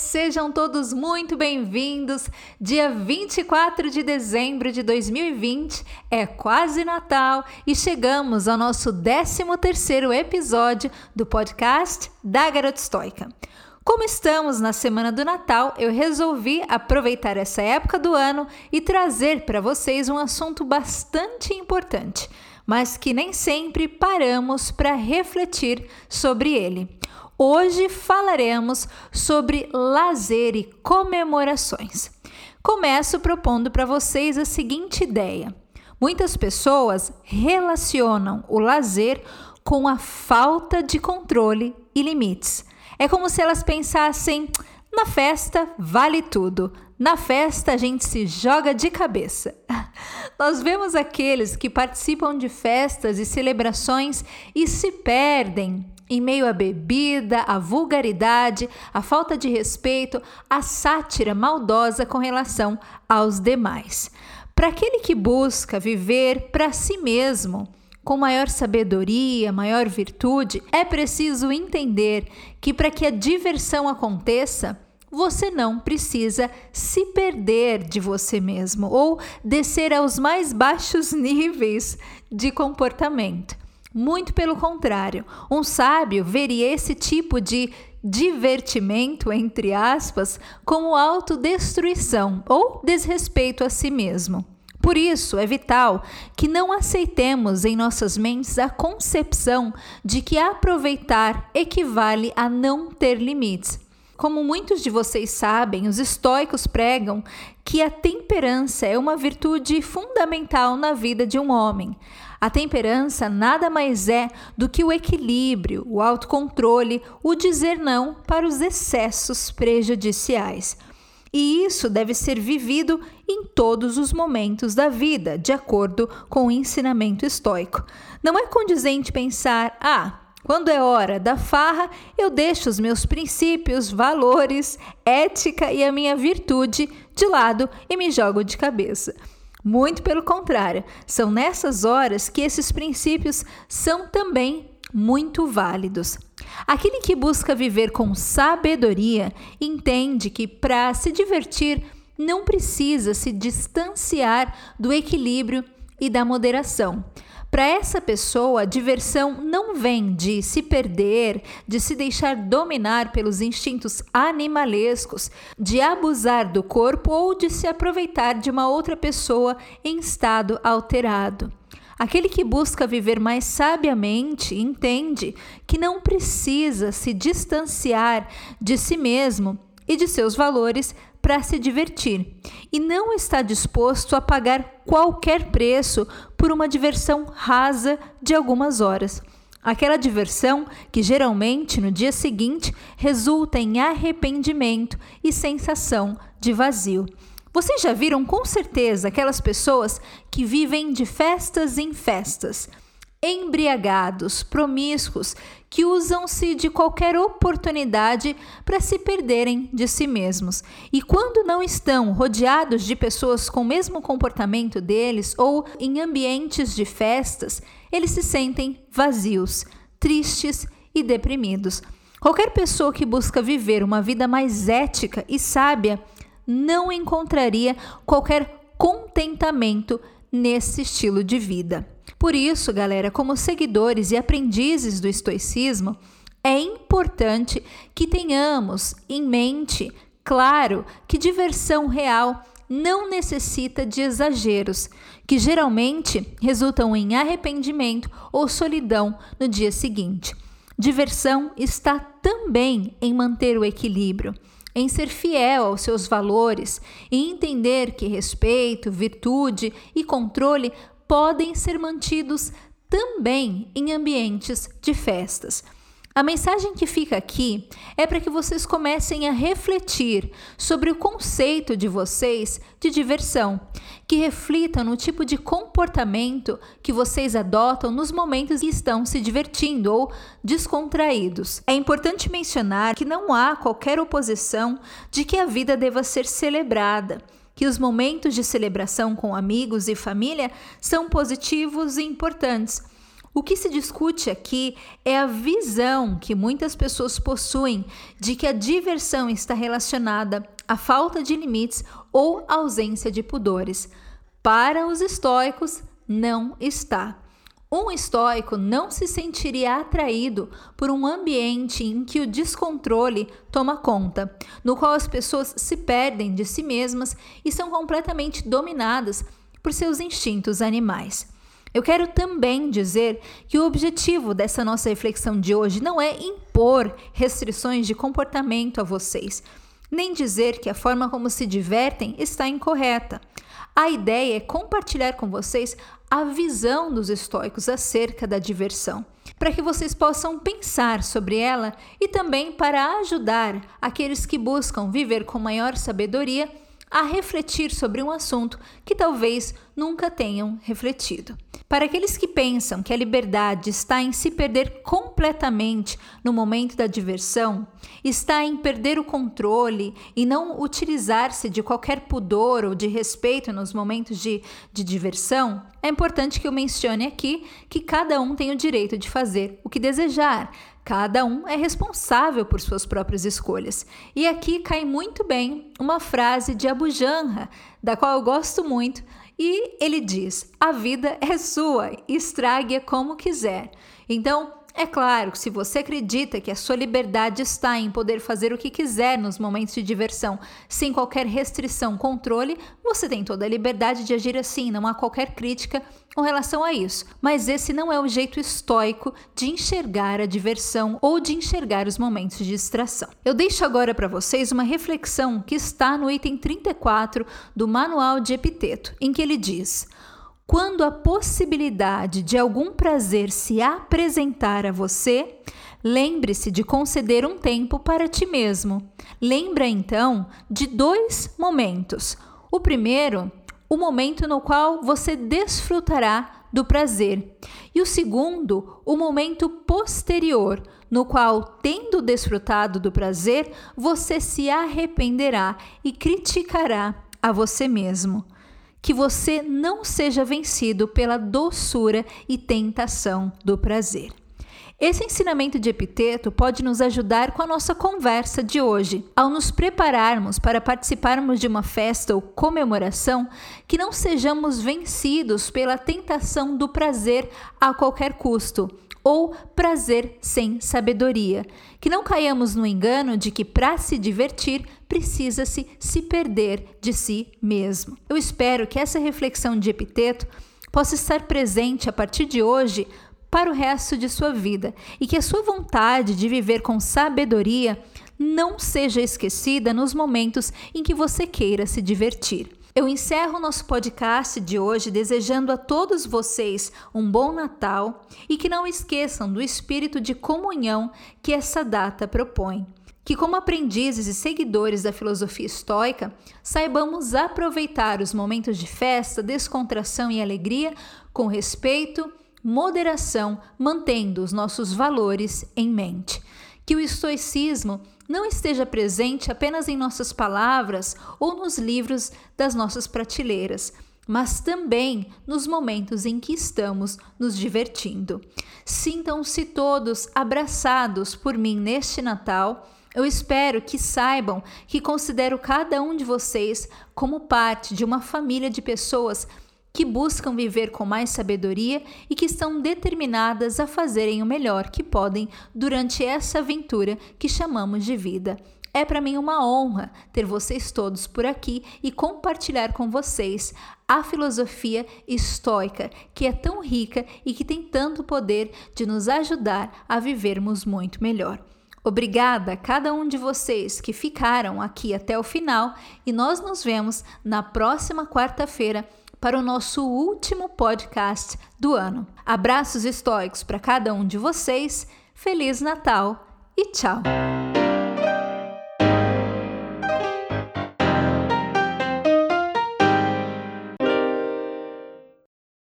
Sejam todos muito bem-vindos. Dia 24 de dezembro de 2020 é quase Natal e chegamos ao nosso 13º episódio do podcast da Garota Estoica. Como estamos na semana do Natal, eu resolvi aproveitar essa época do ano e trazer para vocês um assunto bastante importante, mas que nem sempre paramos para refletir sobre ele. Hoje falaremos sobre lazer e comemorações. Começo propondo para vocês a seguinte ideia. Muitas pessoas relacionam o lazer com a falta de controle e limites. É como se elas pensassem, na festa vale tudo, na festa a gente se joga de cabeça. Nós vemos aqueles que participam de festas e celebrações e se perdem em meio à bebida, à vulgaridade, à falta de respeito, à sátira maldosa com relação aos demais. Para aquele que busca viver para si mesmo, com maior sabedoria, maior virtude, é preciso entender que para que a diversão aconteça, você não precisa se perder de você mesmo ou descer aos mais baixos níveis de comportamento. Muito pelo contrário, um sábio veria esse tipo de divertimento, entre aspas, como autodestruição ou desrespeito a si mesmo. Por isso, é vital que não aceitemos em nossas mentes a concepção de que aproveitar equivale a não ter limites. Como muitos de vocês sabem, os estoicos pregam que a temperança é uma virtude fundamental na vida de um homem. A temperança nada mais é do que o equilíbrio, o autocontrole, o dizer não para os excessos prejudiciais. E isso deve ser vivido em todos os momentos da vida, de acordo com o ensinamento estoico. Não é condizente pensar, quando é hora da farra, eu deixo os meus princípios, valores, ética e a minha virtude de lado e me jogo de cabeça. Muito pelo contrário, são nessas horas que esses princípios são também muito válidos. Aquele que busca viver com sabedoria entende que para se divertir não precisa se distanciar do equilíbrio e da moderação. Para essa pessoa, a diversão não vem de se perder, de se deixar dominar pelos instintos animalescos, de abusar do corpo ou de se aproveitar de uma outra pessoa em estado alterado. Aquele que busca viver mais sabiamente entende que não precisa se distanciar de si mesmo e de seus valores para se divertir e não está disposto a pagar qualquer preço por uma diversão rasa de algumas horas. Aquela diversão que geralmente no dia seguinte resulta em arrependimento e sensação de vazio. Vocês já viram com certeza aquelas pessoas que vivem de festas em festas, embriagados, promíscuos, que usam-se de qualquer oportunidade para se perderem de si mesmos. E quando não estão rodeados de pessoas com o mesmo comportamento deles ou em ambientes de festas, eles se sentem vazios, tristes e deprimidos. Qualquer pessoa que busca viver uma vida mais ética e sábia não encontraria qualquer contentamento nesse estilo de vida. Por isso, galera, como seguidores e aprendizes do estoicismo, é importante que tenhamos em mente, claro, que diversão real não necessita de exageros, que geralmente resultam em arrependimento ou solidão no dia seguinte. Diversão está também em manter o equilíbrio, em ser fiel aos seus valores e entender que respeito, virtude e controle podem ser mantidos também em ambientes de festas. A mensagem que fica aqui é para que vocês comecem a refletir sobre o conceito de vocês de diversão, que reflitam no tipo de comportamento que vocês adotam nos momentos que estão se divertindo ou descontraídos. É importante mencionar que não há qualquer oposição de que a vida deva ser celebrada, que os momentos de celebração com amigos e família são positivos e importantes. O que se discute aqui é a visão que muitas pessoas possuem de que a diversão está relacionada à falta de limites ou ausência de pudores. Para os estoicos, não está. Um estoico não se sentiria atraído por um ambiente em que o descontrole toma conta, no qual as pessoas se perdem de si mesmas e são completamente dominadas por seus instintos animais. Eu quero também dizer que o objetivo dessa nossa reflexão de hoje não é impor restrições de comportamento a vocês, nem dizer que a forma como se divertem está incorreta. A ideia é compartilhar com vocês a visão dos estoicos acerca da diversão, para que vocês possam pensar sobre ela e também para ajudar aqueles que buscam viver com maior sabedoria a refletir sobre um assunto que talvez nunca tenham refletido. Para aqueles que pensam que a liberdade está em se perder completamente no momento da diversão, está em perder o controle e não utilizar-se de qualquer pudor ou de respeito nos momentos de diversão, é importante que eu mencione aqui que cada um tem o direito de fazer o que desejar. Cada um é responsável por suas próprias escolhas. E aqui cai muito bem uma frase de Abu Janra, da qual eu gosto muito, e ele diz: a vida é sua, estrague-a como quiser. Então, é claro que se você acredita que a sua liberdade está em poder fazer o que quiser nos momentos de diversão, sem qualquer restrição, controle, você tem toda a liberdade de agir assim, não há qualquer crítica com relação a isso. Mas esse não é o jeito estoico de enxergar a diversão ou de enxergar os momentos de distração. Eu deixo agora para vocês uma reflexão que está no item 34 do Manual de Epiteto, em que ele diz: quando a possibilidade de algum prazer se apresentar a você, lembre-se de conceder um tempo para ti mesmo. Lembra então de 2 momentos. O primeiro, o momento no qual você desfrutará do prazer. E o segundo, o momento posterior, no qual, tendo desfrutado do prazer, você se arrependerá e criticará a você mesmo. Que você não seja vencido pela doçura e tentação do prazer. Esse ensinamento de Epiteto pode nos ajudar com a nossa conversa de hoje, ao nos prepararmos para participarmos de uma festa ou comemoração, que não sejamos vencidos pela tentação do prazer a qualquer custo, ou prazer sem sabedoria, que não caiamos no engano de que para se divertir precisa-se se perder de si mesmo. Eu espero que essa reflexão de Epiteto possa estar presente a partir de hoje para o resto de sua vida e que a sua vontade de viver com sabedoria não seja esquecida nos momentos em que você queira se divertir. Eu encerro o nosso podcast de hoje desejando a todos vocês um bom Natal e que não esqueçam do espírito de comunhão que essa data propõe. Que, como aprendizes e seguidores da filosofia estoica, saibamos aproveitar os momentos de festa, descontração e alegria com respeito, moderação, mantendo os nossos valores em mente. Que o estoicismo não esteja presente apenas em nossas palavras ou nos livros das nossas prateleiras, mas também nos momentos em que estamos nos divertindo. Sintam-se todos abraçados por mim neste Natal. Eu espero que saibam que considero cada um de vocês como parte de uma família de pessoas que buscam viver com mais sabedoria e que estão determinadas a fazerem o melhor que podem durante essa aventura que chamamos de vida. É para mim uma honra ter vocês todos por aqui e compartilhar com vocês a filosofia estoica, que é tão rica e que tem tanto poder de nos ajudar a vivermos muito melhor. Obrigada a cada um de vocês que ficaram aqui até o final e nós nos vemos na próxima quarta-feira para o nosso último podcast do ano. Abraços estoicos para cada um de vocês, Feliz Natal e tchau!